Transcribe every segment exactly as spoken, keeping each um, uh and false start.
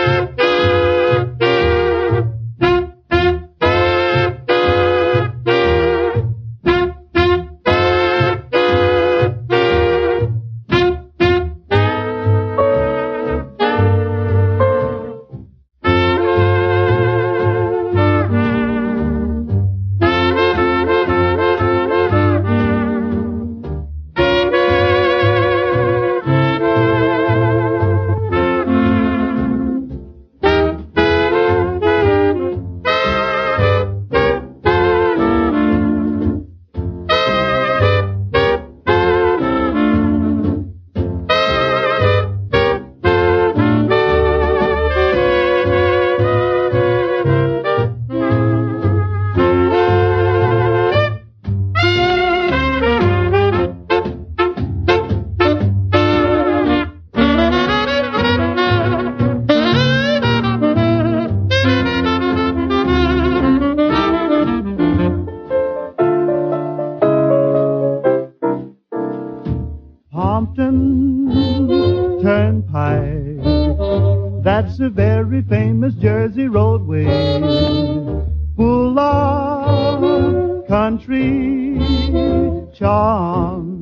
Pompton Turnpike, that's a very famous Jersey roadway, full of country charm.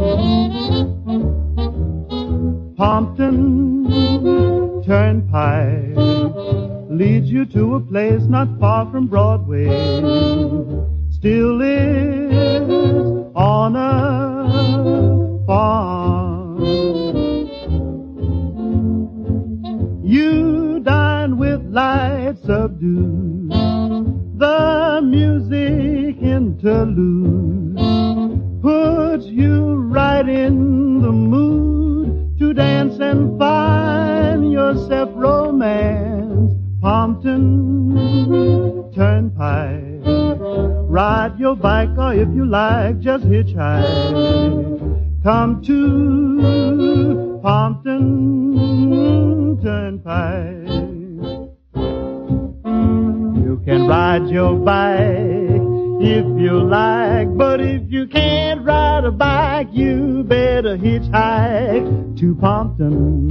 Pompton Turnpike leads you to a place not far from Broadway, still lives on a farm. You dine with lights subdued, the music interlude puts you right in the mood to dance and find yourself romance. Pompton Turnpike, ride your bike or if you like just hitchhike. Come to Pompton Turnpike. You can ride your bike if you like, but if you can't ride a bike, you better hitchhike to Pompton.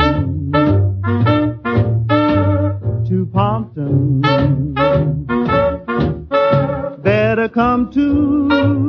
To Pompton. Better come to